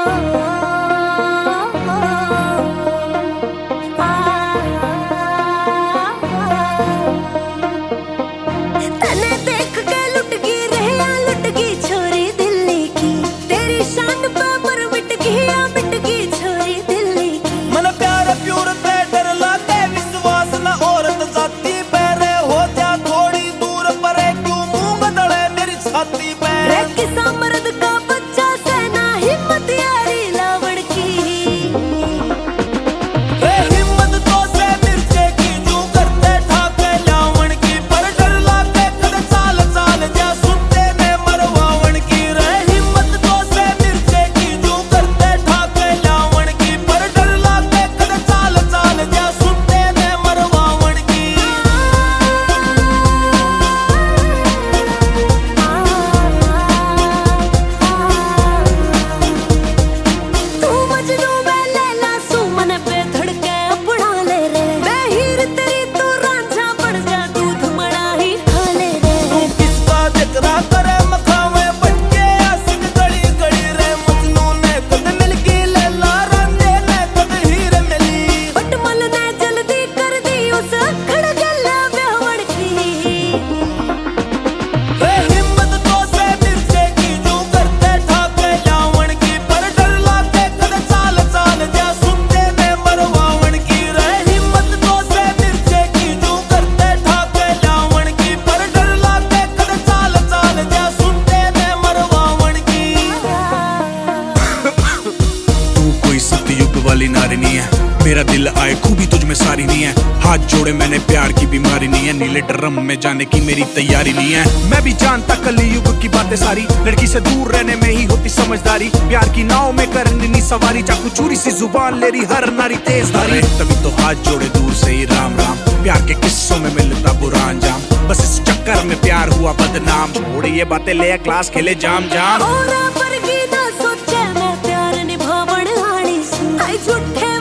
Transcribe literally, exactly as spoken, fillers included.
वाली नारी नहीं है, मेरा दिल आए खूबी तुझ में सारी नहीं है। हाथ जोड़े मैंने प्यार की बीमारी नहीं है, नीले ड्रम में जाने की मेरी तैयारी नहीं है। मैं भी जानता कलयुग की बातें सारी, लड़की से दूर रहने में ही होती समझदारी। प्यार की नाव में करनी नहीं सवारी, चाकू चूरी सी जुबान ले रही हर नारी तेज धारी। तभी तो हाथ जोड़े दूर से ही राम राम, प्यार के किस्सों में मिलता बुरा अंजाम। बस इस चक्कर में प्यार हुआ बदनाम, छोड़ ये बातें ले क्लास खेले जाम जाम। झूठे